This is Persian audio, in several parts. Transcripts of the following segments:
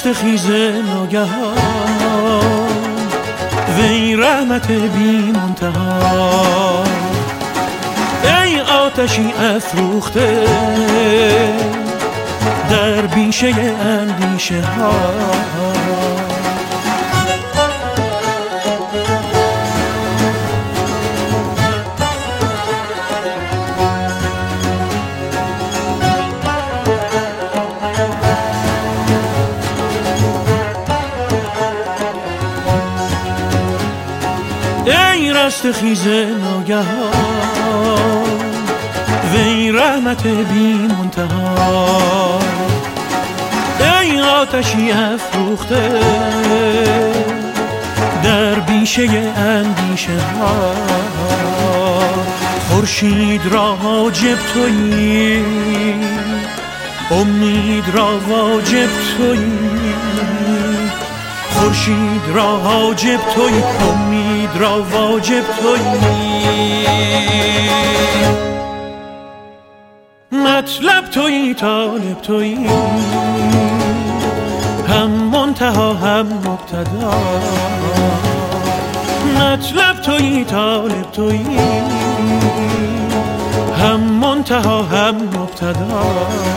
رستخیز ناگهان وی رحمت بی منتها، ای آتشی افروخته در بیشه اندیشه ها. ای رستخیز ناگهان وی رحمت بی منتها، ای آتشی افروخته در بیشه اندیشه ها. خورشید را حاجب تویی، امید را واجب تویی، خورشید را حاجب تویی، امید را واجب تویی، مطلب تویی طالب تویی، هم منتها هم مبتدا، مطلب تویی طالب تویی، هم منتها هم مبتدا.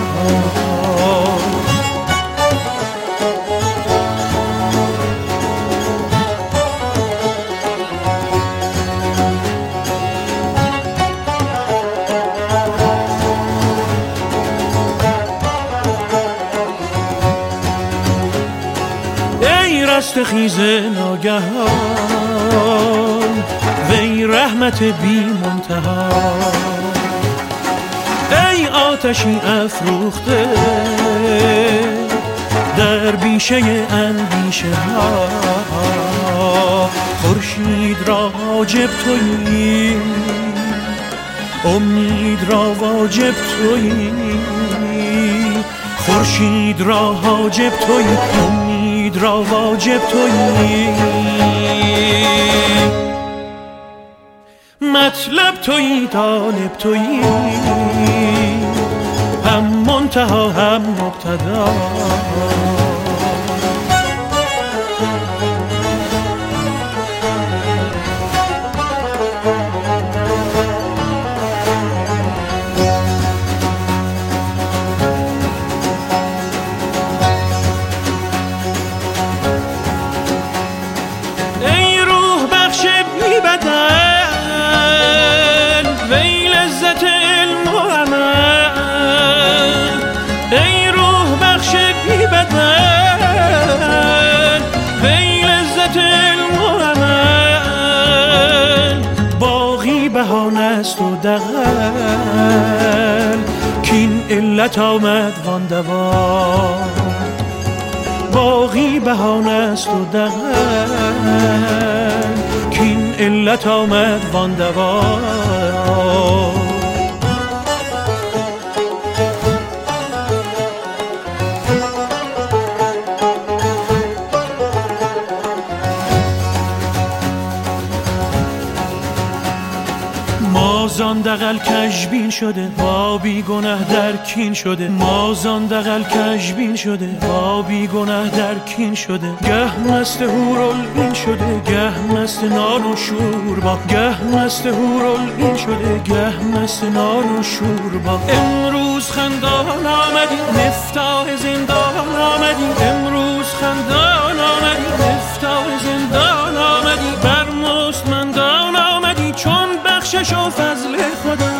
رستخیز ناگهان وی رحمت بی منتها، ای آتشی افروخته در بیشه اندیشه ها. خورشید را حاجب تویی، امید را واجب تویی، خورشید را حاجب تویی، امید را واجب تویی، مطلب تویی طالب تویی، هم منتها هم مبتدا. بهانست و دغل کین علت آمد وان دوا، باقی بهانست و دغل کین علت آمد وان دوا. مازان دغل کژبین شده با بی گناه در کین شده، مازان دغل کژبین شده با بی گناه در کین شده، گه مست هورالعین شده گه مست نان و شوربا، گه مست هورالعین شده گه مست نان و شوربا. امروز خندان آمدی مفتاح زندان آمدی، امروز خندان آمدی مفتاح زندان آمدی، بر مستمندان آمدی چون بخشش و فضل خدا.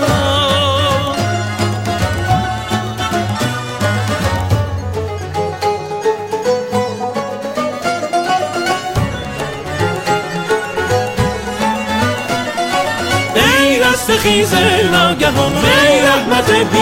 ای رستخیز ناگهان وی رحمت